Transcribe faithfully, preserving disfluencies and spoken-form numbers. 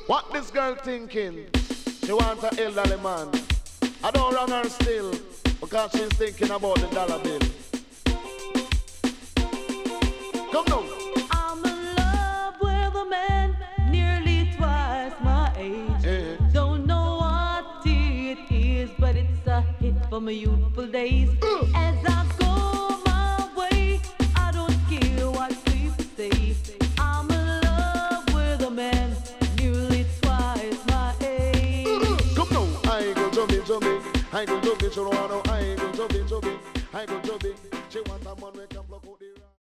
What this girl thinking? She want a elderly man. I don't run her still because she's thinking about the dollar bill. Come now. I'm in love with a man nearly twice my age. Yeah. Don't know what it is, but it's a hit for my youthful days. Uh. As I go my way, I don't care what people say. I'm in love with a man nearly twice my age. Uh. Come now. I go jumping, jumping. I go jumping, you know I go jumping, jumping. I go jumping.